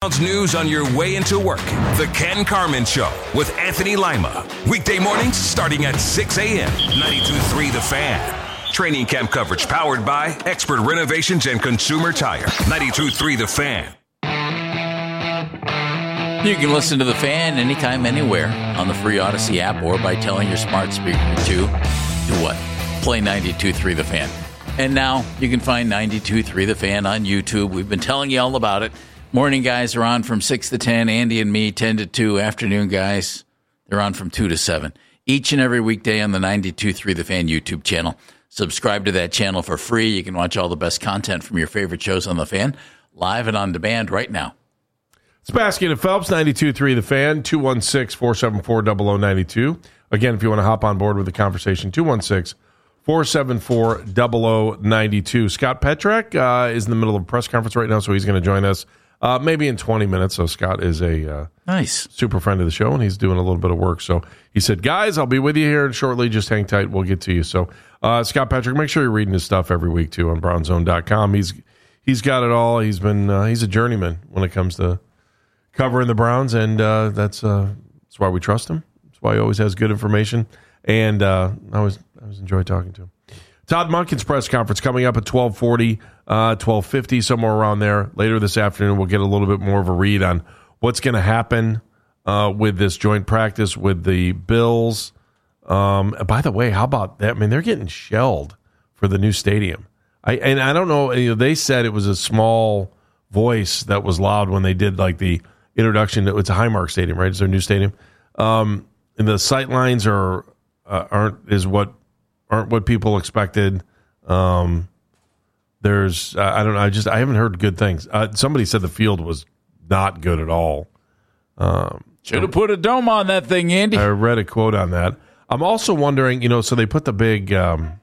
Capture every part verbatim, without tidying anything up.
News on your way into work. The Ken Carman Show with Anthony Lima. Weekday mornings starting at six a.m. ninety-two point three The Fan. Training camp coverage powered by Expert Renovations and Consumer Tire. ninety-two point three The Fan. You can listen to The Fan anytime, anywhere on the free Odyssey app or by telling your smart speaker to do what? Play ninety-two point three The Fan. And now you can find ninety-two point three The Fan on YouTube. We've been telling you all about it. Morning guys are on from six to ten. Andy and me, ten to two. Afternoon guys, they're on from two to seven. Each and every weekday on the ninety-two point three The Fan YouTube channel. Subscribe to that channel for free. You can watch all the best content from your favorite shows on The Fan, live and on demand right now. It's Baskin and Phelps, ninety-two point three The Fan, two one six, four seven four, zero zero nine two. Again, if you want to hop on board with the conversation, two one six, four seven four, zero zero nine two. Scott Petrak uh, is in the middle of a press conference right now, so he's going to join us Uh, maybe in twenty minutes. So Scott is a uh, nice super friend of the show, and he's doing a little bit of work. So he said, guys, I'll be with you here shortly. Just hang tight. We'll get to you. So uh, Scott Petrak, make sure you're reading his stuff every week, too, on brown zone dot com. He's He's got it all. He's been uh, he's a journeyman when it comes to covering the Browns, and uh, that's, uh, that's why we trust him. That's why he always has good information, and uh, I always, I always enjoy talking to him. Todd Monken's press conference coming up at twelve forty, uh, twelve fifty, somewhere around there. Later this afternoon, we'll get a little bit more of a read on what's going to happen uh, with this joint practice with the Bills. Um, by the way, how about that? I mean, they're getting shelled for the new stadium. I and I don't know. You know, they said it was a small voice that was loud when they did like the introduction. It's a Highmark Stadium, right? It's their new stadium, um, and the sight lines are uh, aren't is what. aren't what people expected. Um, there's, uh, I don't know, I just, I haven't heard good things. Uh, somebody said the field was not good at all. Um, Should have put a dome on that thing, Andy. I read a quote on that. I'm also wondering, you know, so they put the big, um,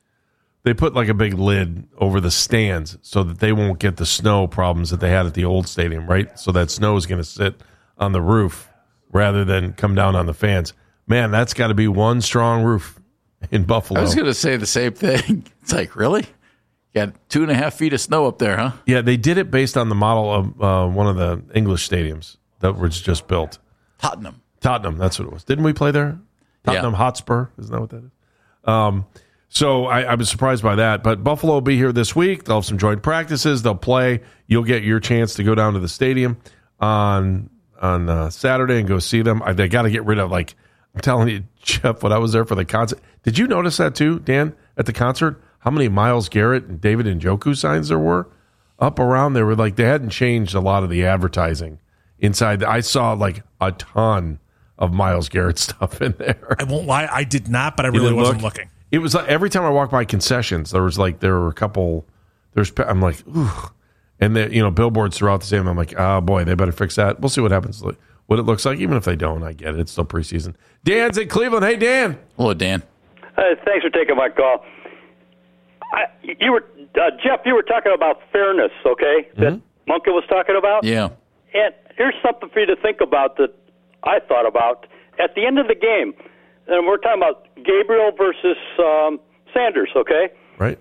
they put like a big lid over the stands so that they won't get the snow problems that they had at the old stadium, right? So that snow is going to sit on the roof rather than come down on the fans. Man, that's got to be one strong roof in Buffalo. I was going to say the same thing. It's like, really? You got two and a half feet of snow up there, huh? Yeah, they did it based on the model of uh, one of the English stadiums that was just built. Tottenham. Tottenham, that's what it was. Didn't we play there? Tottenham yeah. Hotspur, isn't that what that is? Um, so I, I was surprised by that. But Buffalo will be here this week. They'll have some joint practices. They'll play. You'll get your chance to go down to the stadium on on uh, Saturday and go see them. I, they got to get rid of, like, I'm telling you, Jeff, when I was there for the concert, did you notice that too, Dan, at the concert? How many Myles Garrett and David Njoku signs there were up around? They were like, they hadn't changed a lot of the advertising inside. I saw like a ton of Myles Garrett stuff in there. I won't lie, I did not, but I really wasn't look? looking. It was like every time I walked by concessions, there was like, there were a couple, there's, I'm like, ooh. And the, you know, billboards throughout the stadium. I'm like, oh boy, they better fix that. We'll see what happens. What it looks like, even if they don't, I get it. It's still preseason. Dan's in Cleveland. Hey, Dan. Hello, Dan. Uh, thanks for taking my call. I, you were uh, Jeff. You were talking about fairness, okay? Mm-hmm. That Monken was talking about. Yeah. And here's something for you to think about that I thought about at the end of the game. And we're talking about Gabriel versus um, Sanders, okay? Right.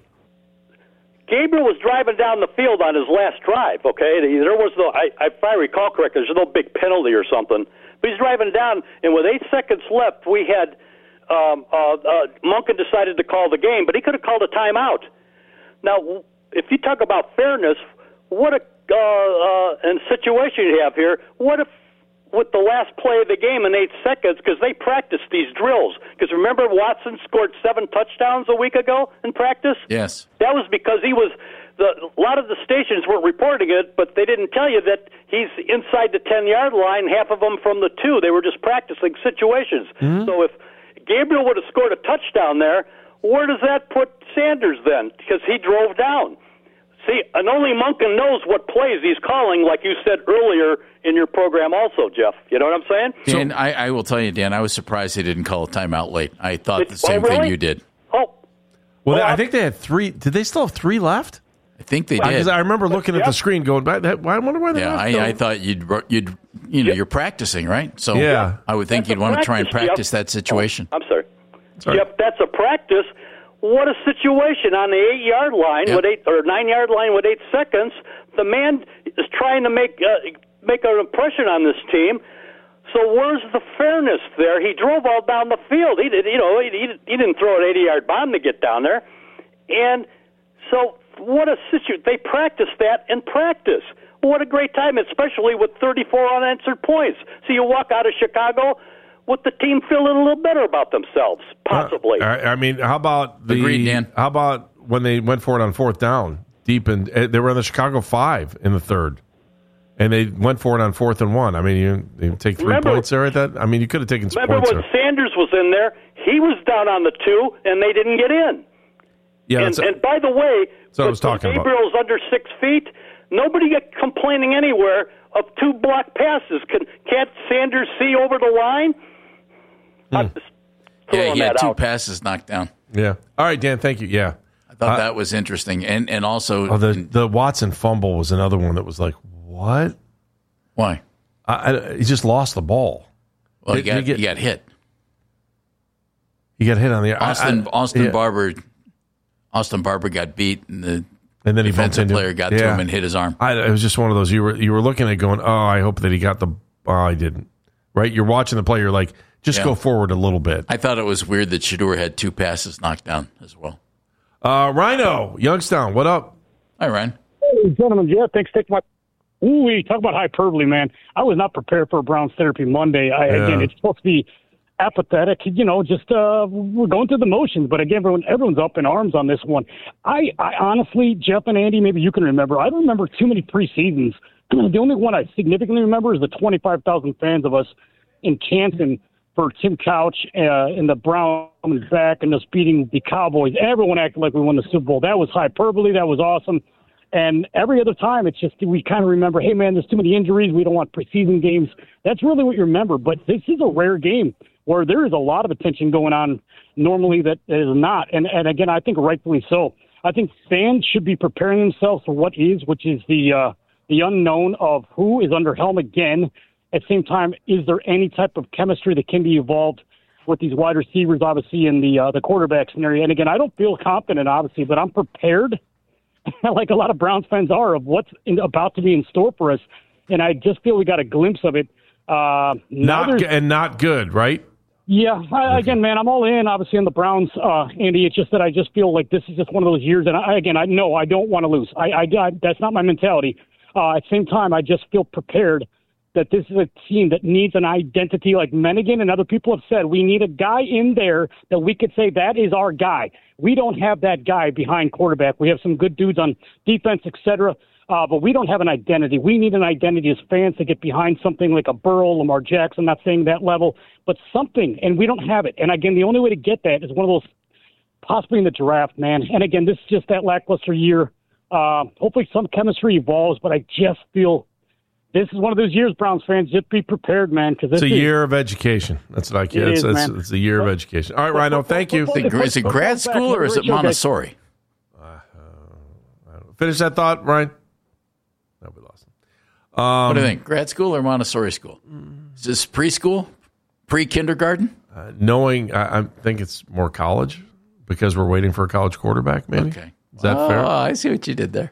Gabriel was driving down the field on his last drive, okay? There was no, I, if I recall correctly, there's no big penalty or something. But he's driving down, and with eight seconds left, we had um, uh, uh, Monken decided to call the game, but he could have called a timeout. Now, if you talk about fairness, what a uh, uh, and situation you have here, what if with the last play of the game in eight seconds, because they practiced these drills. Because remember, Watson scored seven touchdowns a week ago in practice? Yes. That was because he was, the, a lot of the stations weren't reporting it, but they didn't tell you that he's inside the ten-yard line, half of them from the two. They were just practicing situations. Mm-hmm. So if Gabriel would have scored a touchdown there, where does that put Sanders then? Because he drove down. See, and only Monken knows what plays he's calling, like you said earlier in your program also, Jeff. You know what I'm saying? Dan, so, I, I will tell you, Dan, I was surprised he didn't call a timeout late. I thought it, the same oh, really? thing you did. Oh. Well, well I think they had three. Did they still have three left? I think they well, did. Because I remember looking yep. at the screen going, I wonder why they Yeah, I, I thought you'd, you'd you know, yep. you're practicing, right? So yeah. I would think that's you'd want to try and practice yep. that situation. Oh, I'm sorry. sorry. Yep, that's a practice. What a situation on the eight-yard line yep. with eight or nine-yard line with eight seconds. The man is trying to make uh, make an impression on this team. So where's the fairness there? He drove all down the field. He did, you know, he, he didn't throw an eighty-yard bomb to get down there. And so what a situation. They practiced that in practice. What a great time, especially with thirty-four unanswered points. So you walk out of Chicago with the team feeling a little better about themselves, possibly. Uh, I mean, how about the Agreed, Dan. How about when they went for it on fourth down, deep in? They were in the Chicago five in the third, and they went for it on fourth and one. I mean, you, you take three remember, points there at that. I mean, you could have taken some remember points. Remember when there. Sanders was in there? He was down on the two, and they didn't get in. Yeah, and, and by the way, so I was talking Gabriel's about. under six feet. Nobody get complaining anywhere of two block passes. Can, can't Sanders see over the line? Hmm. Yeah, he had two out. passes knocked down. Yeah. All right, Dan. Thank you. Yeah, I thought uh, that was interesting, and and also oh, the the Watson fumble was another one that was like, what? Why? I, I, he just lost the ball. Well, Did, he, got, he, get, he got hit. He got hit on the Austin. I, I, Austin yeah. Barber. Austin Barber got beat, and the and then he defensive into, player got yeah. to him and hit his arm. I, it was just one of those. You were you were looking at it going, oh, I hope that he got the. Oh, I didn't. Right? You're watching the play. You're like, just yeah. go forward a little bit. I thought it was weird that Shedeur had two passes knocked down as well. Uh, Rhino, Youngstown, what up? Hi, Ryan. Hey, gentlemen, yeah, thanks for taking my. Ooh, we talk about hyperbole, man. I was not prepared for a Browns Therapy Monday. I, yeah. Again, it's supposed to be apathetic, you know, just uh, we're going through the motions. But again, everyone, everyone's up in arms on this one. I, I honestly, Jeff and Andy, maybe you can remember. I don't remember too many preseasons. The only one I significantly remember is the twenty-five thousand fans of us in Canton for Tim Couch uh, and the Browns back and us beating the Cowboys. Everyone acted like we won the Super Bowl. That was hyperbole. That was awesome. And every other time, it's just we kind of remember, hey, man, there's too many injuries. We don't want preseason games. That's really what you remember. But this is a rare game where there is a lot of attention going on normally that is not. And, and again, I think rightfully so. I think fans should be preparing themselves for what is, which is the uh, the unknown of who is under helm again. At the same time, is there any type of chemistry that can be evolved with these wide receivers, obviously, in the uh, the quarterback scenario? And again, I don't feel confident, obviously, but I'm prepared, like a lot of Browns fans are, of what's in, about to be in store for us. And I just feel we got a glimpse of it. Uh, not and not good, right? Yeah. I, okay. Again, man, I'm all in, obviously, on the Browns, uh, Andy. It's just that I just feel like this is just one of those years. And I, again, I know I don't want to lose. I, I, I that's not my mentality. Uh, at the same time, I just feel prepared that this is a team that needs an identity, like Menigan and other people have said. We need a guy in there that we could say that is our guy. We don't have that guy behind quarterback. We have some good dudes on defense, et cetera, uh, but we don't have an identity. We need an identity as fans to get behind something like a Burrow, Lamar Jackson. I'm not saying that level, but something, and we don't have it. And again, the only way to get that is one of those possibly in the draft, man. And again, this is just that lackluster year. Uh, hopefully some chemistry evolves, but I just feel this is one of those years, Browns fans, just be prepared, man. Because it's a is, year of education. That's what I can. It it's, is, it's, it's a year of education. All right, Rhino, thank you. Is it grad school or is it Montessori? Uh, uh, finish that thought, Ryan. No, we lost him. Um, what do you think? Grad school or Montessori school? Is this preschool, pre-kindergarten? Uh, knowing, I, I think it's more college because we're waiting for a college quarterback. Maybe. Okay. Is that oh, fair? I see what you did there.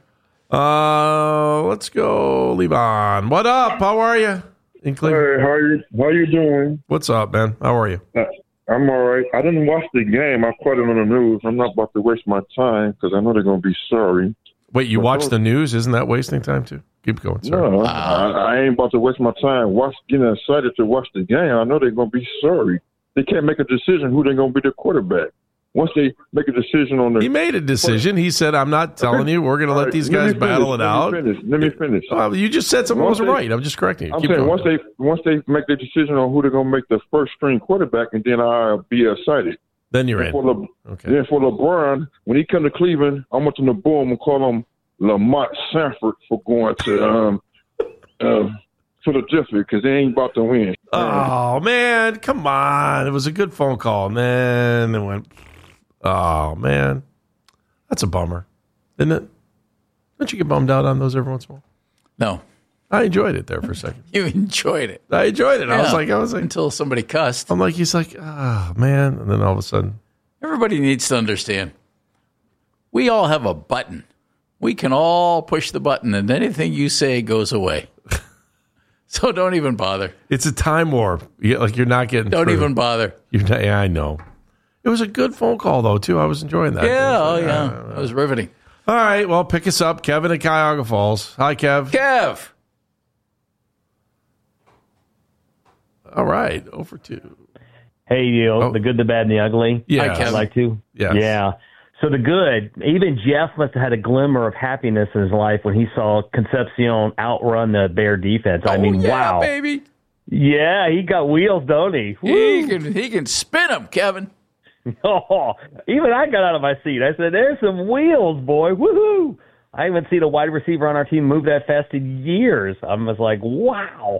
Uh, let's go, Levon. What up? How are you? In Cleveland? Hey, how you how you doing? What's up, man? How are you? Uh, I'm all right. I didn't watch the game. I caught it on the news. I'm not about to waste my time because I know they're going to be sorry. Wait, you but watch those, the news? Isn't that wasting time too? Keep going, sir. No, uh, I, I ain't about to waste my time watch getting excited to watch the game. I know they're going to be sorry. They can't make a decision who they're going to be the quarterback. Once they make a decision on the... He made a decision. He said, I'm not telling you. We're going to let these guys battle it out. Let me finish. Let me finish. Uh, you just said something wasn't right. I'm just correcting you. I'm Keep saying going. once they, once they make the decision on who they're going to make the first string quarterback, and then I'll be excited. Then you're and in. For Le, okay. Then for LeBron, when he come to Cleveland, I want them to boo him and call him Lamont Sanford for going to um, uh, Philadelphia because they ain't about to win. Oh, man. Come on. It was a good phone call. And then it went... Oh, man. That's a bummer, isn't it? Don't you get bummed out on those every once in a while? No. I enjoyed it there for a second. You enjoyed it. I enjoyed it. Yeah. I was like, I was like, until somebody cussed. I'm like, he's like, oh, man. And then all of a sudden. Everybody needs to understand. We all have a button. We can all push the button, and anything you say goes away. So don't even bother. It's a time warp. You, like you're not getting. Don't through. even bother. You're not, yeah, I know. It was a good phone call though too. I was enjoying that. Yeah, oh like, yeah, uh, that was riveting. All right, well, pick us up, Kevin at Cuyahoga Falls. Hi, Kev. Kev. All right, over two. Hey, you know, Oh. the good, the bad, and the ugly. Yeah. Hi, Kevin. I'd like to. Yes. Yeah. So the good, even Jeff must have had a glimmer of happiness in his life when he saw Concepcion outrun the Bear defense. I Oh, mean, yeah, wow. baby. Yeah, he got wheels, don't he? He Woo. can he can spin them, Kevin. Oh, even I got out of my seat. I said, there's some wheels, boy. Woohoo. I haven't seen a wide receiver on our team move that fast in years. I was like, wow.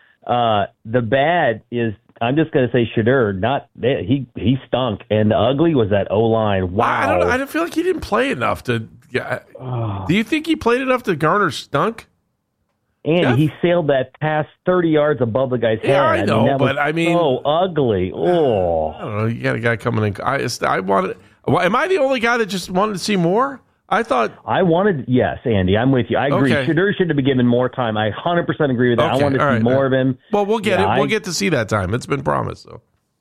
Uh, the bad is, I'm just going to say Shadur. Not he. He stunk, and the ugly was that O line. Wow. I don't. I don't feel like he didn't play enough to. Yeah. Do you think he played enough to garner stunk? And Jeff? he sailed that pass thirty yards above the guy's Yeah, head. I know, mean, that but was I mean- so ugly. Oh, I don't know. You got a guy coming in. I, I wanted. Well, am I the only guy that just wanted to see more? I thought. I wanted. Yes, Andy, I'm with you. I agree. Okay. Shadur should have been given more time. I one hundred percent agree with that. Okay, I wanted to all see right. more of him. Well, we'll get Yeah, it. We'll I- get to see that time. It's been promised. So.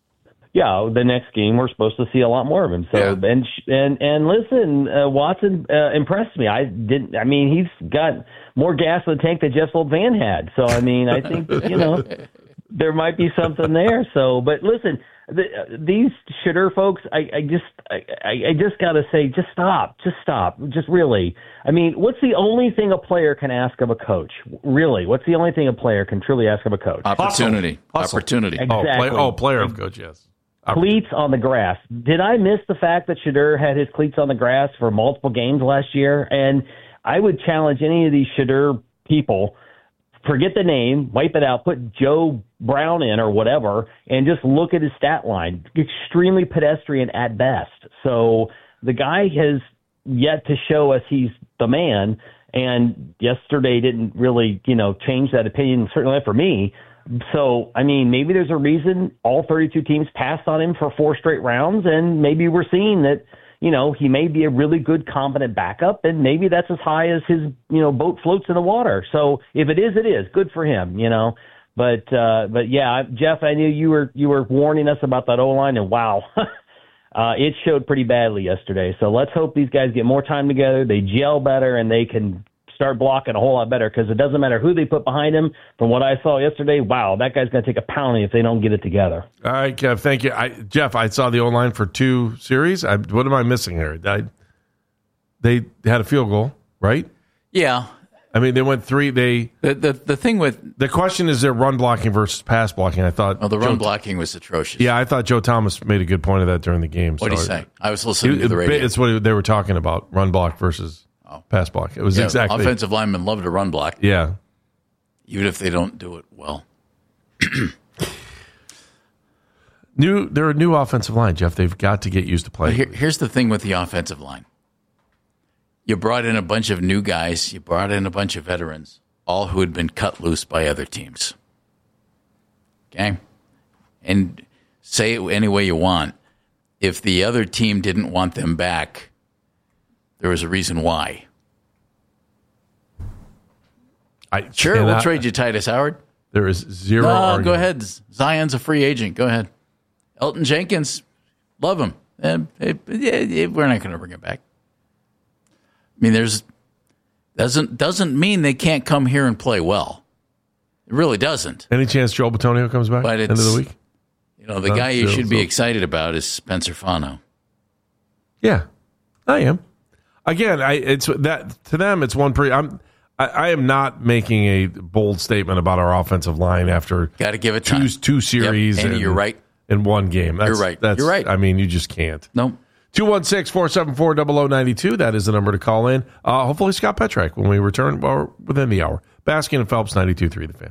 Yeah, the next game we're supposed to see a lot more of him. So Yeah. and and and listen, uh, Watson uh, impressed me. I didn't. I mean, he's got more gas in the tank than Jeff Old Van had. So I mean, I think you know there might be something there. So, but listen, the, uh, these Shadur folks, I, I just I, I just got to say, just stop, just stop, just really. I mean, what's the only thing a player can ask of a coach? Really, what's the only thing a player can truly ask of a coach? Opportunity. Hustle. Opportunity. Exactly. Oh, play, oh, player of coach. Yes. Cleats on the grass. Did I miss the fact that Shadur had his cleats on the grass for multiple games last year? And I would challenge any of these Shadur people, forget the name, wipe it out, put Joe Brown in or whatever, and just look at his stat line. Extremely pedestrian at best. So the guy has yet to show us he's the man, and yesterday didn't really, you know, change that opinion, certainly for me. So, I mean, maybe there's a reason all thirty-two teams passed on him for four straight rounds, and maybe we're seeing that, you know, he may be a really good, competent backup, and maybe that's as high as his, you know, boat floats in the water. So if it is, it is. Good for him, you know. But, uh, but yeah, Jeff, I knew you were you were warning us about that O-line, and wow, uh, it showed pretty badly yesterday. So let's hope these guys get more time together, they gel better, and they can start blocking a whole lot better, because it doesn't matter who they put behind him. From what I saw yesterday, wow, that guy's going to take a pounding if they don't get it together. All right, Kev. Thank you, I, Jeff. I saw the O-line for two series. I, what am I missing here? I, they had a field goal, right? Yeah. I mean, they went three. They The, the the thing with the question is their run blocking versus pass blocking. I thought. oh, the run Joe, blocking was atrocious. Yeah, I thought Joe Thomas made a good point of that during the game. What did he so say? I was listening It, to the radio. it's what they were talking about: run block versus Oh. pass block. It was Yeah, exactly. offensive linemen love to run block, Yeah. even if they don't do it well. New. They're a new offensive line, Jeff. They've got to get used to But playing. here, here's the thing with the offensive line. You brought in a bunch of new guys. You brought in a bunch of veterans, all who had been cut loose by other teams. Okay? And say it any way you want. If the other team didn't want them back, there was a reason why. I Sure, cannot- we'll trade you Titus Howard. There is zero. No, argument. go ahead. Zion's a free agent. Go ahead. Elton Jenkins, love him. Eh, eh, yeah, yeah, we're not going to bring him back. I mean, there's doesn't doesn't mean they can't come here and play well. It really doesn't. Any chance Joel Bitonio comes back But end of it's- the week? You know, the No, guy you so- should be so- excited about is Spencer Fano. Yeah, I am. Again, I it's that to them. It's one pre. I'm. I, I am not making a bold statement about our offensive line after Got to give it two time. two series. Yep, and in, you're right. in one game. That's, You're right. That's, You're right. I mean, you just can't. No. two one six, four seven four, zero zero nine two. That is the number to call in. Uh, hopefully, Scott Petrak when we return well, within the hour. Baskin and Phelps, ninety-two three The Fan.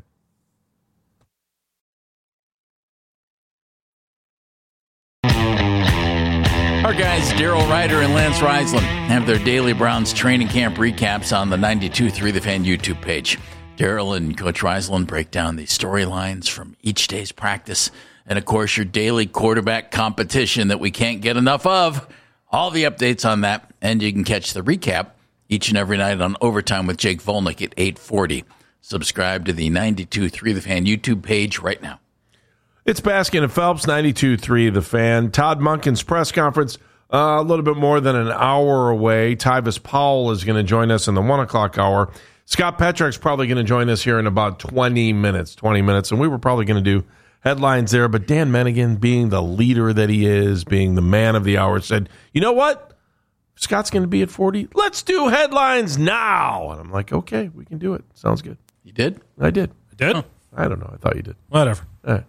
Our guys, Daryl Ryder and Lance Reisland, have their daily Browns training camp recaps on the ninety-two three The Fan YouTube page. Daryl and Coach Reisland break down the storylines from each day's practice. And, of course, your daily quarterback competition that we can't get enough of. All the updates on that. And you can catch the recap each and every night on Overtime with Jake Volnick at eight forty. subscribe to the ninety-two point three The Fan YouTube page right now. It's Baskin and Phelps, ninety-two point three The Fan. Todd Monken's press conference, uh, a little bit more than an hour away. Tyvis Powell is going to join us in the one o'clock hour. Scott Petrak's probably going to join us here in about twenty minutes, twenty minutes, and we were probably going to do headlines there, but Dan Menningen, being the leader that he is, being the man of the hour, said, you know what? Scott's going to be at forty. Let's do headlines now. And I'm like, okay, we can do it. Sounds good. You did? I did. I did? Huh. I don't know. I thought you did. Whatever. All right.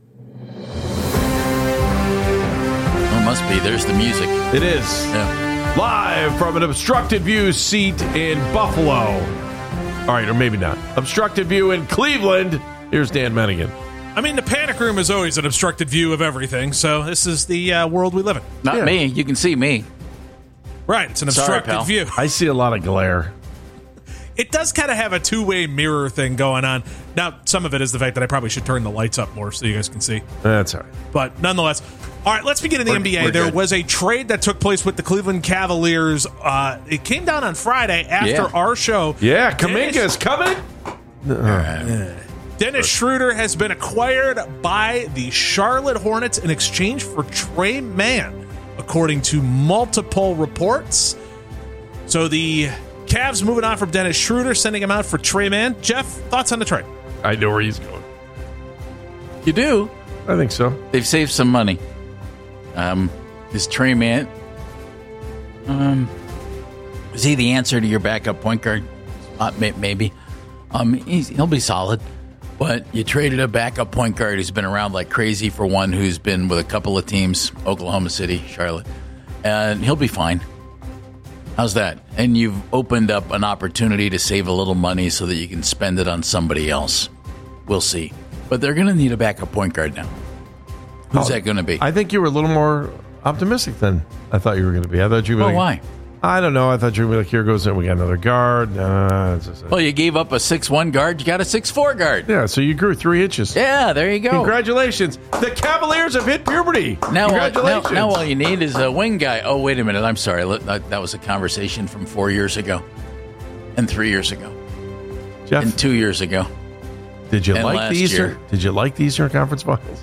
Well, it must be. There's the music. It is. Yeah. Live from an obstructed view seat in Buffalo. All right, or maybe not. Obstructed view in Cleveland. Here's Dan Menningen. I mean, the panic room is always an obstructed view of everything, so this is the uh, world we live in. Not Yeah. me. You can see me. Right, it's an Sorry, obstructed pal. view. I see a lot of glare. It does kind of have a two-way mirror thing going on. Now, some of it is the fact that I probably should turn the lights up more so you guys can see. That's all right. But nonetheless, all right, let's begin in the We're- N B A. we're There good. was a trade that took place with the Cleveland Cavaliers. Uh, it came down on Friday after Yeah. our show. Yeah, Dennis- Kaminga's coming. Dennis Schroeder has been acquired by the Charlotte Hornets in exchange for Trey Mann, according to multiple reports. So the Cavs moving on from Dennis Schroeder, sending him out for Trey Mann. Jeff, thoughts on the trade? I know where he's going. You do? I think so. They've saved some money. Um, is Trey Mann, um, is he the answer to your backup point guard? Uh, may, maybe. Um, he's, he'll be solid. But you traded a backup point guard who's been around like crazy for one who's been with a couple of teams, Oklahoma City, Charlotte, and he'll be fine. How's that? And you've opened up an opportunity to save a little money so that you can spend it on somebody else. We'll see. But they're going to need a backup point guard now. Who's Oh, that going to be? I think you were a little more optimistic than I thought you were going to be. I thought you were Well, like, why? I don't know. I thought you were like, here goes it. We got another guard. Uh, it's just- Well, you gave up a six one guard. You got a six four guard. yeah, so you grew three inches. Yeah, there you go. Congratulations. The Cavaliers have hit puberty. Now, uh, now, Congratulations. now all you need is a wing guy. Oh, wait a minute. I'm sorry. Let- That that was a conversation from four years ago and three years ago Jeff, and two years ago. did you and like last the Eastern? year. Did you like the Eastern Conference Finals?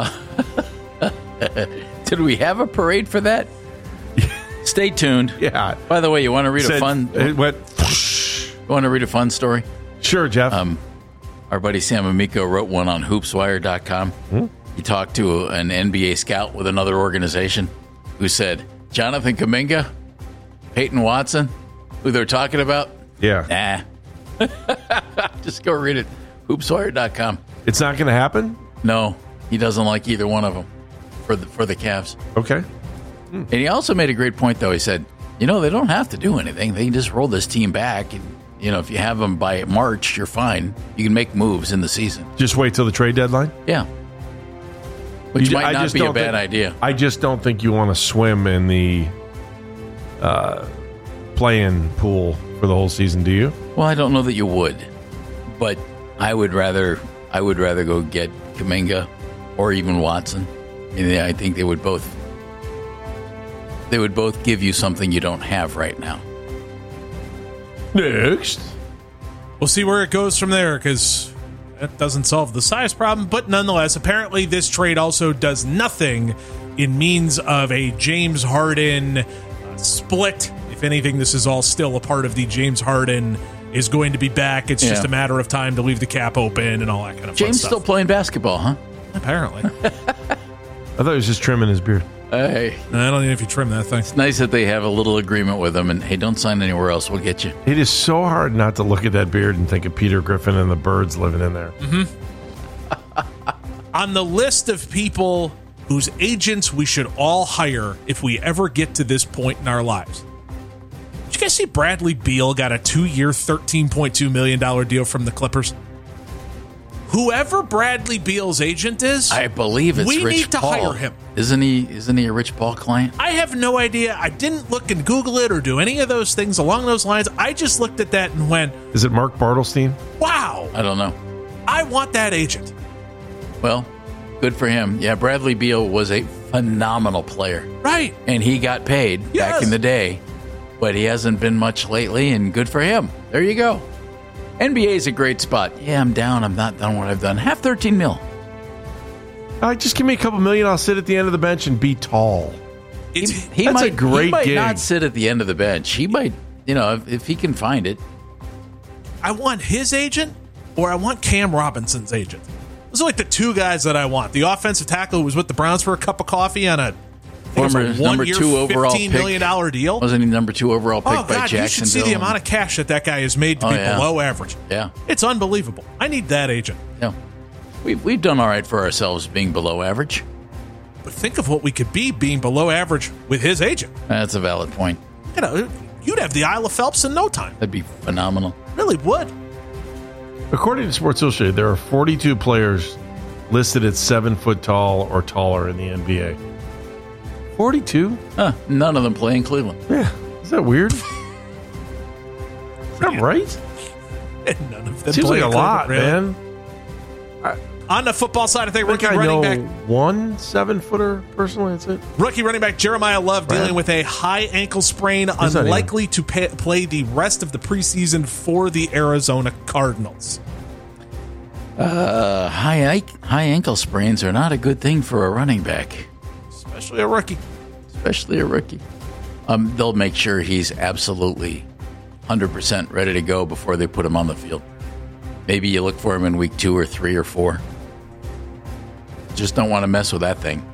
Did we have a parade for that? Stay tuned. Yeah. By the way, you want to read Said- a fun? It went. You want to read a fun story? Sure, Jeff. Um, our buddy Sam Amico wrote one on hoopswire dot com. Hmm? He talked to an N B A scout with another organization who said, Jonathan Kuminga, Peyton Watson, who they're talking about? yeah. Nah. Just go read it. hoopswire dot com. It's not going to happen? No, he doesn't like either one of them for the, for the Cavs. Okay. And he also made a great point, though. He said, you know, they don't have to do anything. They can just roll this team back. And, you know, if you have them by March, you're fine. You can make moves in the season. Just wait till the trade deadline? Yeah. Which You- might I not just be a don't bad think- idea. I just don't think you want to swim in the uh, play-in pool for the whole season, do you? Well, I don't know that you would. But I would rather I would rather go get Kuminga or even Watson. I mean, I think they would both they would both give you something you don't have right now. Next. We'll see where it goes from there because that doesn't solve the size problem. But nonetheless, apparently this trade also does nothing in means of a James Harden uh, split. If anything, this is all still a part of the James Harden is going to be back. It's just Yeah. a matter of time to leave the cap open and all that kind of James fun still stuff. playing basketball, huh? Apparently. I thought he was just trimming his beard. Hey, I don't know if you trim that thing. it's nice that they have a little agreement with him. And hey, don't sign anywhere else. We'll get you. It is so hard not to look at that beard and think of Peter Griffin and the birds living in there. On the list of people whose agents we should all hire if we ever get to this point in our lives. Did you guys see Bradley Beal got a two-year, thirteen point two million dollars deal from the Clippers? Whoever Bradley Beal's agent is, I believe it's we Rich need to Paul. hire him. Isn't he? Isn't he a Rich Paul client? I have no idea. I didn't look and Google it or do any of those things along those lines. I just looked at that and went, Is it Mark Bartlestein? wow, I don't know. I want that agent. Well, good for him. Yeah, Bradley Beal was a phenomenal player, Right. and he got paid Yes. back in the day, but he hasn't been much lately. And good for him. There you go. N B A is a great spot. Yeah, I'm down. I'm not done what I've done. Have thirteen mil. All right, just give me a couple million. I'll sit at the end of the bench and be tall. He, he That's a might, great he might gig. not sit at the end of the bench. He might, you know, if, if he can find it. I want his agent or I want Cam Robinson's agent. Those are like the two guys that I want. The offensive tackle who was with the Browns for a cup of coffee on a Former one number year, two overall fifteen million dollars pick. deal. Wasn't he number two overall pick Oh, by God, Jacksonville? you should see the amount of cash that that guy has made to Oh, be yeah. below average. Yeah. It's unbelievable. I need that agent. Yeah. We've, we've done all right for ourselves being below average. But think of what we could be being below average with his agent. That's a valid point. You know, you'd have the Isle of Phelps in no time. That'd be phenomenal. Really would. According to Sports Illustrated, there are forty-two players listed at seven foot tall or taller in the N B A. forty-two? Huh, none of them play in Cleveland. Yeah. Is that weird? Is that right? And none of them Seems play like a in lot, Cleveland, really. man. On the football side, I think I think rookie I know running back one seven footer personally. That's it. Rookie running back Jeremiah Love Right. dealing with a high ankle sprain, Who's that unlikely to pay, play the rest of the preseason for the Arizona Cardinals. Uh, high high ankle sprains are not a good thing for a running back, Especially a rookie. especially a rookie. Um, they'll make sure he's absolutely one hundred percent ready to go before they put him on the field. Maybe you look for him in week two or three or four. Just don't want to mess with that thing.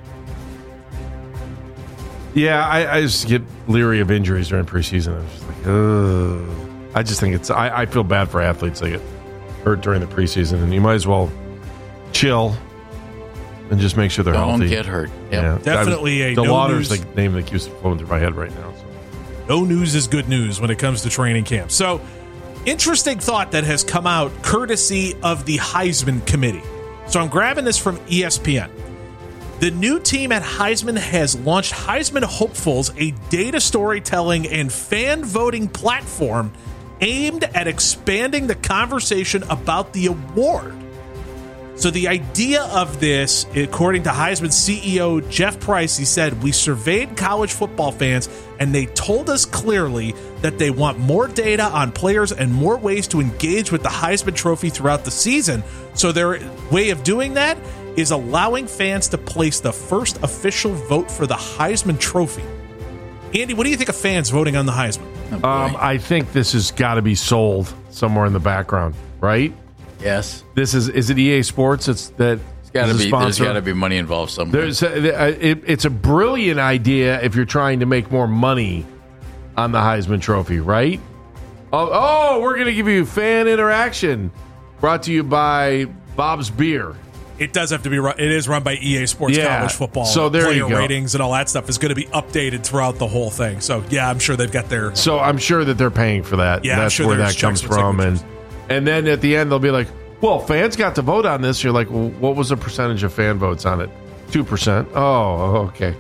Yeah, I, I just get leery of injuries during preseason. I'm just like, ugh. I just think it's. I, I feel bad for athletes that get hurt during the preseason, and you might as well chill and just make sure they're Don't healthy. get hurt. Yep. Yeah. Definitely I, a the no Lauder's news- the name that keeps flowing through my head right now. So. No news is good news when it comes to training camp. So, interesting thought that has come out courtesy of the Heisman Committee. So, I'm grabbing this from E S P N. The new team at Heisman has launched Heisman Hopefuls, a data storytelling and fan voting platform aimed at expanding the conversation about the award. So the idea of this, according to Heisman C E O Jeff Price, he said, "We surveyed college football fans and they told us clearly that they want more data on players and more ways to engage with the Heisman Trophy throughout the season. So their way of doing that is allowing fans to place the first official vote for the Heisman Trophy." Andy, what do you think of fans voting on the Heisman? Oh, Um, I think this has got to be sold somewhere in the background, right? yes. This is is it E A Sports? It's that It's gotta is a be, there's sponsor? got to be money involved somewhere. There's a, it, it's a brilliant idea if you're trying to make more money on the Heisman Trophy, right? Oh, oh we're going to give you fan interaction. Brought to you by Bob's Beer. It does have to be run. It is run by E A Sports Yeah. College Football. So there player you go. ratings and all that stuff is going to be updated throughout the whole thing. So yeah, I'm sure they've got their. So I'm sure that they're paying for that. Yeah, I'm That's sure where there's that comes checks with from. And signatures. and then at the end they'll be like, well, fans got to vote on this. You're like, well, what was the percentage of fan votes on it? two percent. Oh, okay.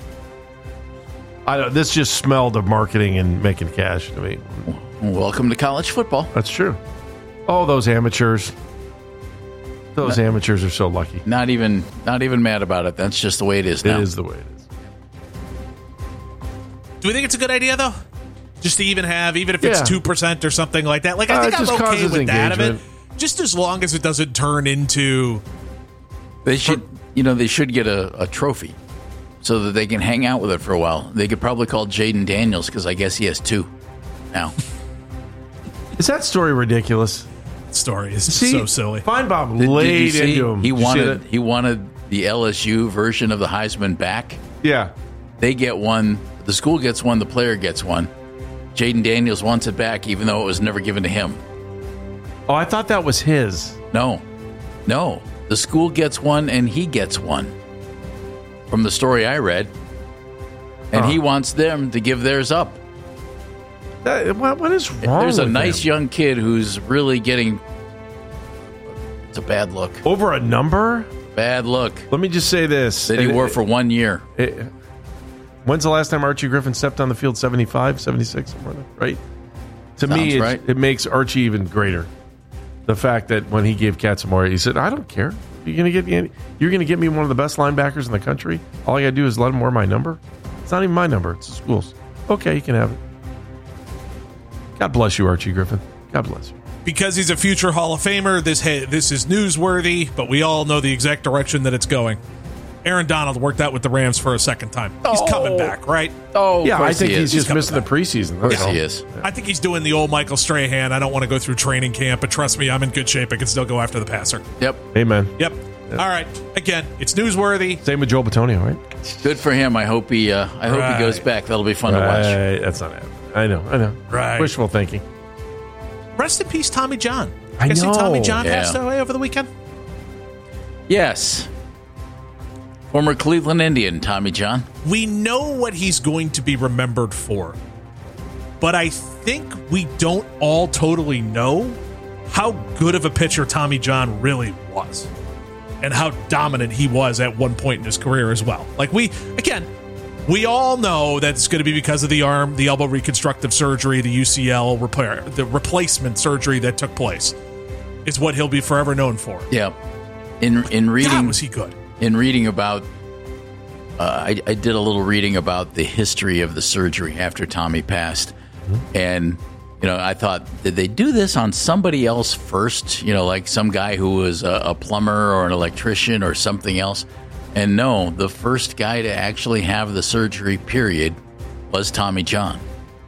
I don't, this just smelled of marketing and making cash to me. Welcome to college football. That's true. Oh, those amateurs. Those amateurs are so lucky. Not even not even mad about it. That's just the way it is It now. is the way it is. Do we think it's a good idea though? Just to even have, even if it's Yeah. two percent or something like that. Like I Uh, think it I'm just okay causes with that of it. engagement. Just as long as it doesn't turn into. They should, you know, they should get a, a trophy so that they can hang out with it for a while. They could probably call Jaden Daniels because I guess he has two now. Is that story ridiculous? Story is See, so silly. Fine Bob Did- did you laid see? into him. He Did you see wanted that? he wanted the L S U version of the Heisman back. Yeah. They get one. The school gets one. The player gets one. Jaden Daniels wants it back, even though it was never given to him. Oh, I thought that was his. No, no. The school gets one, and he gets one. From the story I read, and Huh. he wants them to give theirs up. That, what, what is wrong There's a with nice him? young kid who's really getting. It's a bad look. Over a number? Bad look Let me just say this. that he It- wore for one year. it- when's the last time Archie Griffin stepped on the field? seventy-five, seventy-six, somewhere there, right? To me, Sounds it's, right. it makes Archie even greater. The fact that when he gave Katsamora, he said, I don't care. You're going to get me any, you're going to get me one of the best linebackers in the country. All I got to do is let him wear my number. It's not even my number. It's the school's. Okay, you can have it. God bless you, Archie Griffin. God bless you. because he's a future Hall of Famer, this hey, this is newsworthy, but we all know the exact direction that it's going. Aaron Donald worked out with the Rams for a second time. He's Oh. coming back, right? Oh, Yeah, of I course think he he's is. just coming missing the back. preseason. That's Yes, all. he is. I think he's doing the old Michael Strahan. I don't want to go through training camp, but trust me, I'm in good shape. I can still go after the passer. Yep. Amen. Yep. All right. Again, it's newsworthy. Same with Joe Batonio, right? Good for him. I hope he. Uh, I hope Right. he goes back. That'll be fun to watch. Right, that's not happening. I know. I know. Right. Wishful thinking. Rest in peace, Tommy John. I You guys see know. Tommy John Yeah. passed away over the weekend? Yes. Former Cleveland Indian Tommy John. We know what he's going to be remembered for, but I think we don't all totally know how good of a pitcher Tommy John really was and how dominant he was at one point in his career as well. Like we, again, we all know that it's going to be because of the arm, the elbow reconstructive surgery, the U C L repair, the replacement surgery that took place is what he'll be forever known for. Yeah. In in reading God, was he good? in reading about, uh, I, I did a little reading about the history of the surgery after Tommy passed, and you know, I thought, did they do this on somebody else first? You know, like some guy who was a, a plumber or an electrician or something else. And no, the first guy to actually have the surgery, period, was Tommy John.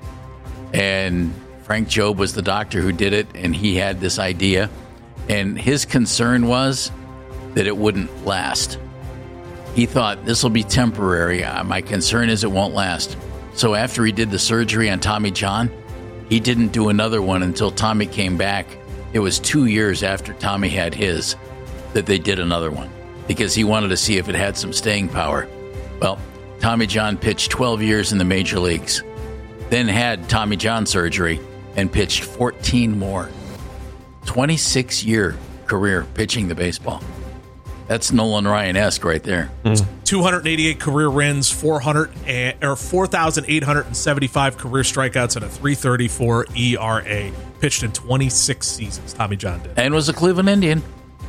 And Frank Jobe was the doctor who did it, and he had this idea. And his concern was that it wouldn't last. He thought, this will be temporary. Uh, my concern is it won't last. So after he did the surgery on Tommy John, he didn't do another one until Tommy came back. It was two years after Tommy had his that they did another one because he wanted to see if it had some staying power. Well, Tommy John pitched twelve years in the major leagues, then had Tommy John surgery and pitched fourteen more. twenty-six year career pitching the baseball. That's Nolan Ryan-esque right there. two hundred eighty-eight career wins, four hundred and, or four thousand eight hundred seventy-five career strikeouts, and a three thirty-four E R A. Pitched in twenty-six seasons. Tommy John did. And was a Cleveland Indian.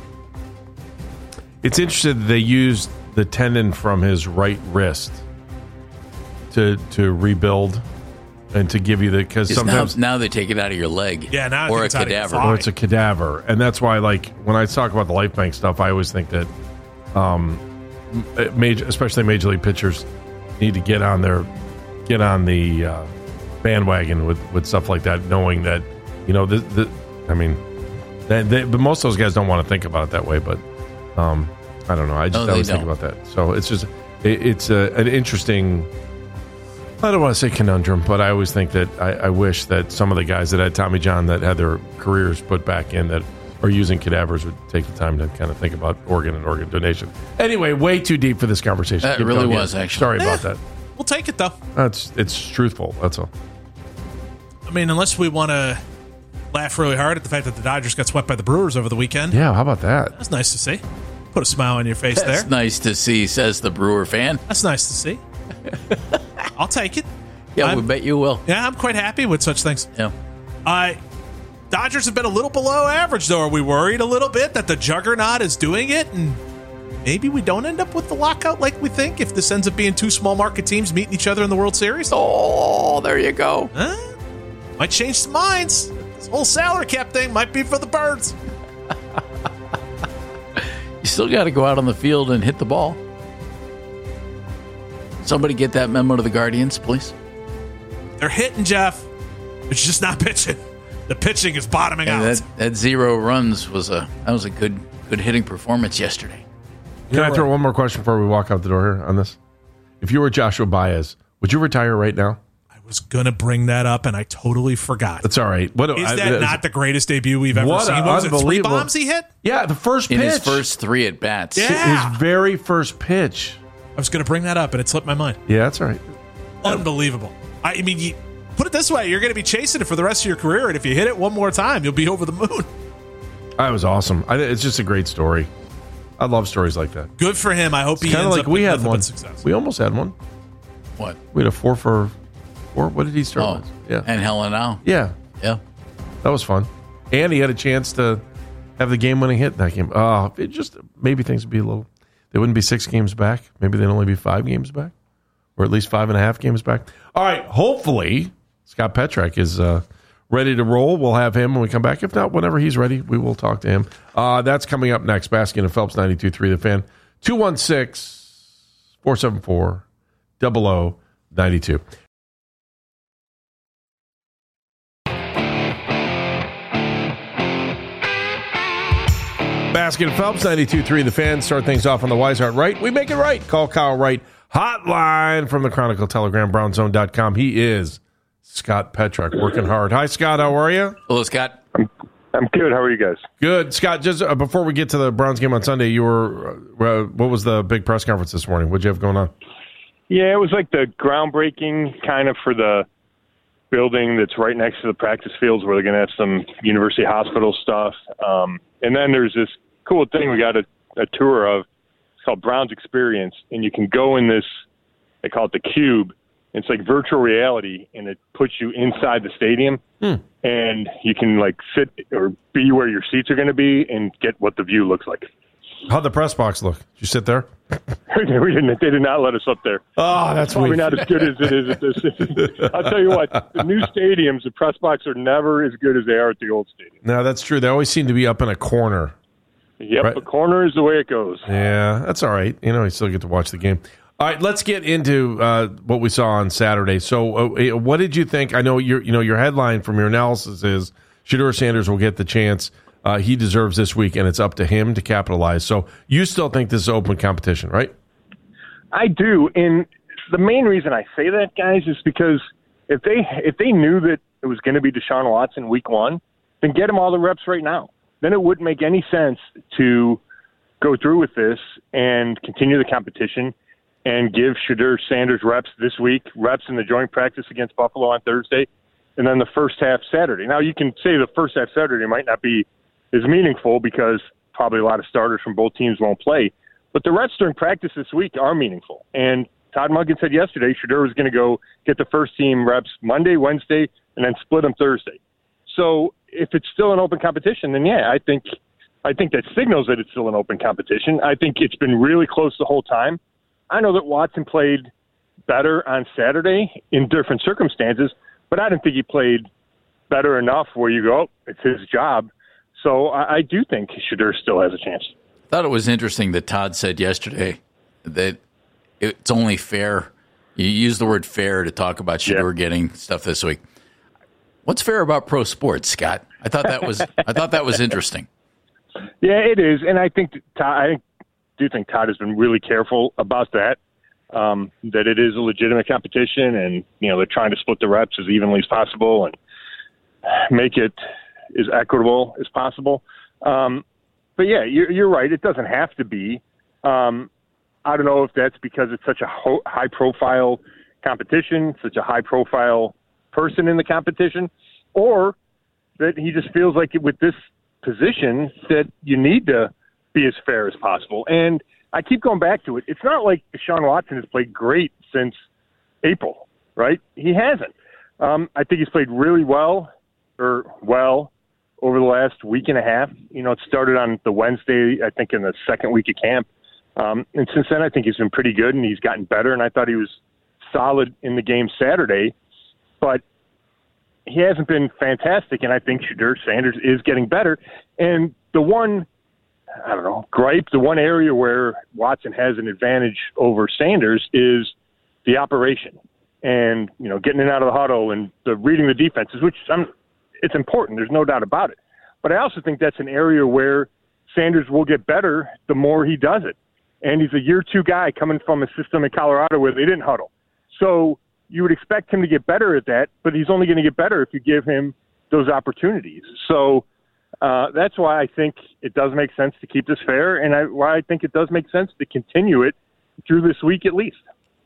It's interesting that they used the tendon from his right wrist to to rebuild and to give you the because Because sometimes now, now they take it out of your leg. Yeah, now I or think a it's out of your cadaver. thigh. or it's a cadaver, and that's why like when I talk about the life bank stuff, I always think that um, major, especially major league pitchers need to get on their get on the uh, bandwagon with with stuff like that, knowing that you know the, the I mean, they, they, but most of those guys don't want to think about it that way, but. Um, I don't know. I just No, they always think don't. about that. So it's just it, it's a, an interesting. I don't want to say conundrum, but I always think that I, I wish that some of the guys that had Tommy John that had their careers put back in that are using cadavers would take the time to kind of think about organ and organ donation. Anyway, way too deep for this conversation. That Keep really going. was, actually. Sorry about that. We'll take it, though. That's it's truthful. That's all. I mean, unless we want to laugh really hard at the fact that the Dodgers got swept by the Brewers over the weekend. Yeah, how about that? That's nice to see. Put a smile on your face That's there. nice to see, says the Brewer fan. That's nice to see. I'll take it. Yeah, I'm- we bet you will. Yeah, I'm quite happy with such things. Yeah. Uh, Dodgers have been a little below average, though. Are we worried a little bit that the juggernaut is doing it? And maybe we don't end up with the lockout like we think if this ends up being two small market teams meeting each other in the World Series? Oh, there you go. Huh? Might change some minds. This whole salary cap thing might be for the birds. You still got to go out on the field and hit the ball. Somebody get that memo to the Guardians, please. They're hitting, Jeff. It's just not pitching. The pitching is bottoming And out. that, that zero runs was a that was a good good hitting performance yesterday. Can I throw one more question before we walk out the door here on this? If you were Joshua Baez, would you retire right now? I was going to bring that up, and I totally forgot. That's all right. What Is I- that I- not the greatest debut we've ever What seen? a What was it, three unbelievable- bombs he hit? Yeah, the first In pitch. his first three at bats. Yeah. His very first pitch. I was going to bring that up, and it slipped my mind. Yeah, that's all right. Unbelievable. I I mean, you, put it this way. You're going to be chasing it for the rest of your career, and if you hit it one more time, you'll be over the moon. That was awesome. I, it's just a great story. I love stories like that. Good for him. I hope he Kind of ends like up we with had nothing one. but success. We almost had one. What? We had a four for four. What did he start Oh, with? Yeah, and Helen now. yeah, Yeah. that was fun. And he had a chance to have the game-winning hit in that game. Oh, it just maybe things would be a little. They wouldn't be six games back. Maybe they'd only be five games back, or at least five and a half games back. All right. Hopefully, Scott Petrak is uh, ready to roll, we'll have him when we come back. If not, whenever he's ready, we will talk to him. Uh, that's coming up next. Baskin and Phelps, ninety-two point three The Fan. two one six, four seven four, zero zero nine two. Baskin and Phelps, ninety-two point three The Fan. Start things off on the Weishart Right. We make it right. Call Kyle Wright. Hotline from the Chronicle Telegram, brown zone dot com. He is Scott Petrak, working hard. Hi, Scott. How are you? Hello, Scott. I'm, I'm good. How are you guys? Good. Scott, just uh, before we get to the Browns game on Sunday, you were, uh, what was the big press conference this morning? What'd you have going on? Yeah, it was like the groundbreaking kind of for the building that's right next to the practice fields where they're going to have some University Hospital stuff. Um, and then there's this cool thing we got a, a tour of. It's called Browns Experience, and you can go in this, they call it the Cube. It's like virtual reality, and it puts you inside the stadium, hmm. and you can like sit or be where your seats are going to be and get what the view looks like. How'd the press box look? Did you sit there? we didn't. They did not let us up there. Oh, that's probably weak. Not as good as it is at this. I'll tell you what, the new stadiums, the press box are never as good as they are at the old stadium. No, that's true. They always seem to be up in a corner. Yep, right? The corner is the way it goes. Yeah, that's all right. You know, you still get to watch the game. All right, let's get into uh, what we saw on Saturday. So, uh, what did you think? I know your, you know, your headline from your analysis is Shedeur Sanders will get the chance uh, he deserves this week, and it's up to him to capitalize. So, you still think this is open competition, right? I do, and the main reason I say that, guys, is because if they if they knew that it was going to be Deshaun Watson week one, then get him all the reps right now. Then it wouldn't make any sense to go through with this and continue the competition and give Shedeur Sanders reps this week, reps in the joint practice against Buffalo on Thursday, and then the first half Saturday. Now, you can say the first half Saturday might not be as meaningful because probably a lot of starters from both teams won't play, but the reps during practice this week are meaningful. And Todd Monken said yesterday Shedeur was going to go get the first team reps Monday, Wednesday, and then split them Thursday. So if it's still an open competition, then yeah, I think I think that signals that it's still an open competition. I think it's been really close the whole time. I know that Watson played better on Saturday in different circumstances, but I didn't think he played better enough where you go, oh, it's his job. So I, I do think Shedeur still has a chance. I thought it was interesting that Todd said yesterday that it's only fair. You use the word fair to talk about Shedeur yeah. getting stuff this week. What's fair about pro sports, Scott? I thought that was I thought that was interesting. Yeah, it is, and I think Todd, I do think Todd has been really careful about that. Um, that it is a legitimate competition, and you know they're trying to split the reps as evenly as possible and make it as equitable as possible. Um, but yeah, you're, you're right. It doesn't have to be. Um, I don't know if that's because it's such a ho- high-profile competition, such a high-profile person in the competition, or that he just feels like with this position that you need to be as fair as possible. And I keep going back to it. It's not like Deshaun Watson has played great since April, right? He hasn't. Um, I think he's played really well, or well, over the last week and a half. You know, it started on the Wednesday, I think, in the second week of camp. Um, and since then, I think he's been pretty good, and he's gotten better, and I thought he was solid in the game Saturday. But he hasn't been fantastic, and I think Shedeur Sanders is getting better. And the one, I don't know, gripe, the one area where Watson has an advantage over Sanders is the operation and, you know, getting in and out of the huddle and the reading the defenses, which I'm, it's important. There's no doubt about it. But I also think that's an area where Sanders will get better the more he does it. And he's a year two guy coming from a system in Colorado where they didn't huddle. So you would expect him to get better at that, but he's only going to get better if you give him those opportunities. So uh, that's why I think it does make sense to keep this fair, and I, why I think it does make sense to continue it through this week at least.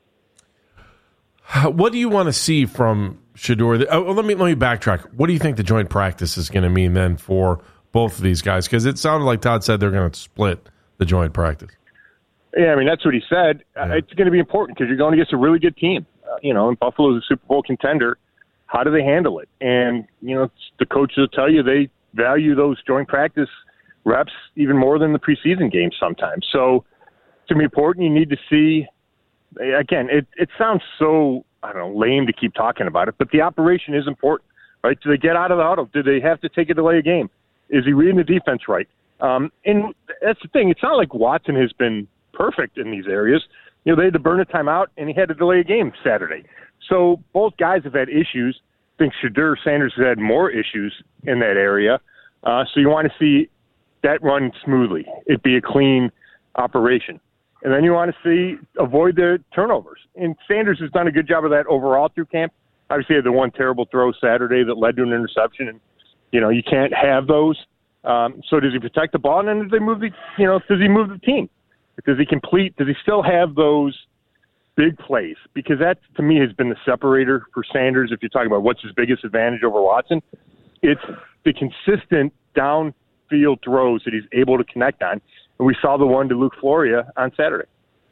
What do you want to see from Shedeur? Oh, let me let me backtrack. What do you think the joint practice is going to mean then for both of these guys? Because it sounded like Todd said they're going to split the joint practice. Yeah, I mean, that's what he said. Yeah. Uh, it's going to be important because you're going against a really good team. Uh, you know, and Buffalo's a Super Bowl contender. How do they handle it? And, you know, the coaches will tell you they value those joint practice reps even more than the preseason games sometimes. So it's going to be important. You need to see, again, it, it sounds so, I don't know, lame to keep talking about it, but the operation is important. right? Do they get out of the huddle? Do they have to take a delay a game? Is he reading the defense right? Um, and that's the thing. It's not like Watson has been perfect in these areas. You know, they had to burn a timeout, and he had to delay a game Saturday. So both guys have had issues. I think Shedeur Sanders has had more issues in that area. Uh, so you want to see that run smoothly. It be a clean operation. And then you want to see avoid the turnovers. And Sanders has done a good job of that overall through camp. Obviously, he had the one terrible throw Saturday that led to an interception. And, you know, you can't have those. Um, so does he protect the ball? And then does they move the, you know, does he move the team? Does he complete? Does he still have those big plays? Because that, to me, has been the separator for Sanders. If you're talking about what's his biggest advantage over Watson, it's the consistent downfield throws that he's able to connect on. And we saw the one to Luke Floria on Saturday.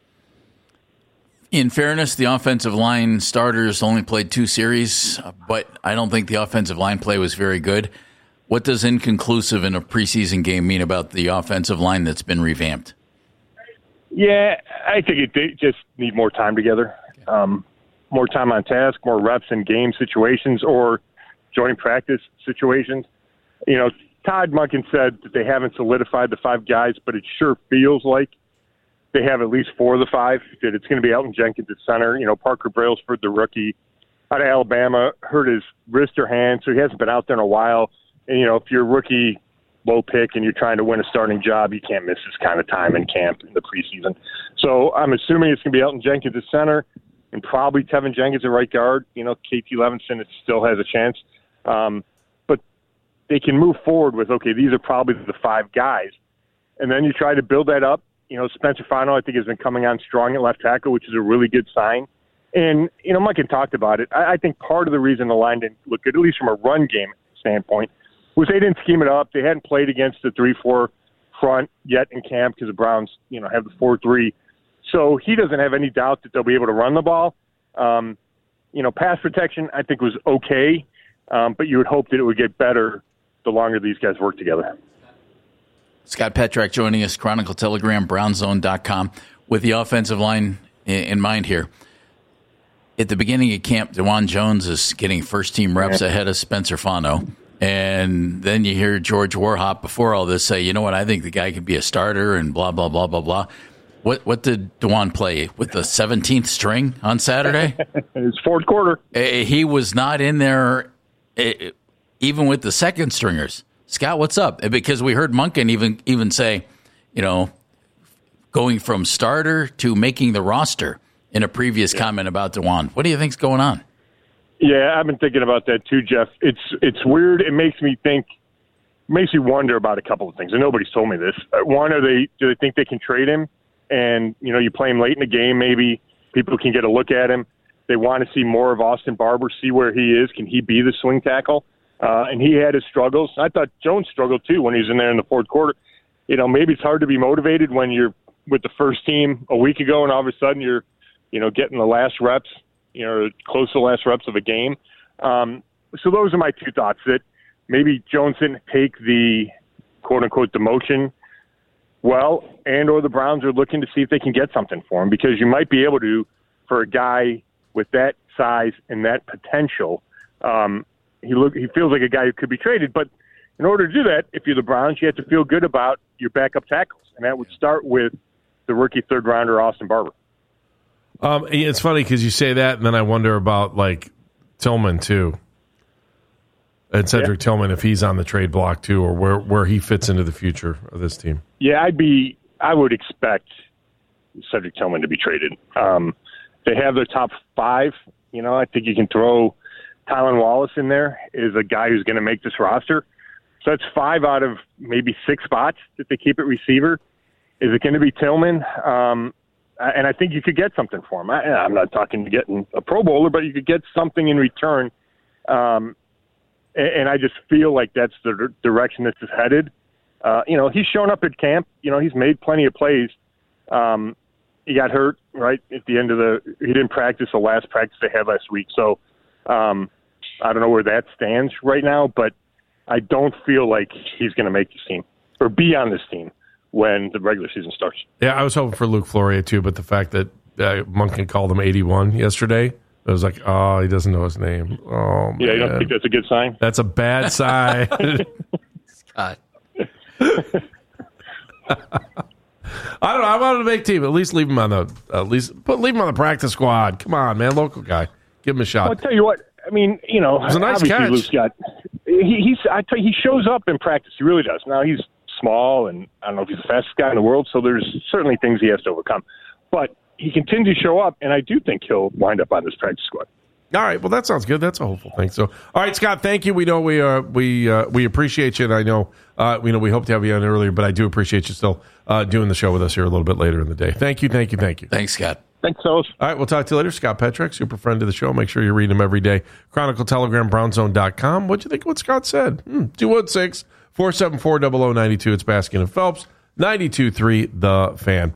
In fairness, the offensive line starters only played two series, but I don't think the offensive line play was very good. What does inconclusive in a preseason game mean about the offensive line that's been revamped? Yeah, I think it, they just need more time together, um, more time on task, more reps in game situations or joint practice situations. You know, Todd Monken said that they haven't solidified the five guys, but it sure feels like they have at least four of the five, that it's going to be Elton Jenkins at center. You know, Parker Brailsford, the rookie out of Alabama, hurt his wrist or hand, so he hasn't been out there in a while. And, you know, if you're a rookie, low pick, and you're trying to win a starting job, you can't miss this kind of time in camp in the preseason. So I'm assuming it's going to be Elton Jenkins at center and probably Tevin Jenkins at right guard. You know, K T Levinson still has a chance. Um, but they can move forward with, okay, these are probably the five guys. And then you try to build that up. You know, Spencer Fano, I think, has been coming on strong at left tackle, which is a really good sign. And, you know, Mike had talked about it. I, I think part of the reason the line didn't look good, at least from a run game standpoint, was they didn't scheme it up. They hadn't played against the three four front yet in camp because the Browns, you know, have the four three. So he doesn't have any doubt that they'll be able to run the ball. Um, you know, pass protection, I think, was okay, um, but you would hope that it would get better the longer these guys work together. Scott Petrak joining us, Chronicle Telegram, brown zone dot com, with the offensive line in mind here. At the beginning of camp, DeJuan Jones is getting first-team reps ahead of Spencer Fano. And then you hear George Warhop before all this say, you know what, I think the guy could be a starter and blah, blah, blah, blah, blah. What what did DeJuan play? With the seventeenth string on Saturday? His fourth quarter. He was not in there even with the second stringers. Scott, what's up? Because we heard Monken even even say, you know, going from starter to making the roster in a previous yeah. comment about DeJuan. What do you think's going on? Yeah, I've been thinking about that too, Jeff. It's it's weird. It makes me think, makes me wonder about a couple of things. And nobody's told me this. One, are they do they think they can trade him? And you know, you play him late in the game, maybe people can get a look at him. They want to see more of Austin Barber, see where he is. Can he be the swing tackle? Uh, and he had his struggles. I thought Jones struggled too when he was in there in the fourth quarter. You know, maybe it's hard to be motivated when you're with the first team a week ago, and all of a sudden you're, you know, getting the last reps. You know, close to the last reps of a game. Um, so those are my two thoughts, that maybe Jones didn't take the quote-unquote demotion well, and or the Browns are looking to see if they can get something for him, because you might be able to, for a guy with that size and that potential, um, he look he feels like a guy who could be traded. But in order to do that, if you're the Browns, you have to feel good about your backup tackles, and that would start with the rookie third-rounder Austin Barber. Um, it's funny because you say that, and then I wonder about like Tillman too, and Cedric yeah. Tillman, if he's on the trade block too, or where where he fits into the future of this team. Yeah, I'd be. I would expect Cedric Tillman to be traded. Um, they have their top five. You know, I think you can throw Tylan Wallace in there as a guy who's going to make this roster. So that's five out of maybe six spots that they keep at receiver. Is it going to be Tillman? Um, And I think you could get something for him. I, I'm not talking to getting a Pro Bowler, but you could get something in return. Um, and, and I just feel like that's the direction this is headed. Uh, you know, he's shown up at camp. You know, he's made plenty of plays. Um, he got hurt right at the end of the – he didn't practice the last practice they had last week. So um, I don't know where that stands right now, but I don't feel like he's going to make this team or be on this team when the regular season starts. Yeah, I was hoping for Luke Floria too, but the fact that uh, Monken called him eighty-one yesterday It was like, oh, he doesn't know his name. Oh, man. Yeah, you don't think that's a good sign? That's a bad sign. Scott. I don't know. I wanted to make team. At least leave him on the at least put leave him on the practice squad. Come on, man, local guy, give him a shot. I'll tell you what. I mean, you know, it was a nice obviously catch. Luke's got. He, he's. I tell you, he shows up in practice. He really does. Now he's small, and I don't know if he's the fastest guy in the world. So there's certainly things he has to overcome. But he continues to show up, and I do think he'll wind up on this practice squad. All right, well, that sounds good. That's a hopeful thing. So, all right, Scott, thank you. We know we uh, we uh, we appreciate you, and I know uh, you know we hope to have you on earlier, but I do appreciate you still uh, doing the show with us here a little bit later in the day. Thank you, thank you, thank you. Thanks, Scott. Thanks, fellas. All right, we'll talk to you later. Scott Petrak, super friend of the show. Make sure you read him every day. Chronicle Telegram, brownzone dot com. What'd you think of what Scott said? Hmm, two one six, four seven four, zero zero nine two. It's Baskin and Phelps, ninety-two point three The Fan.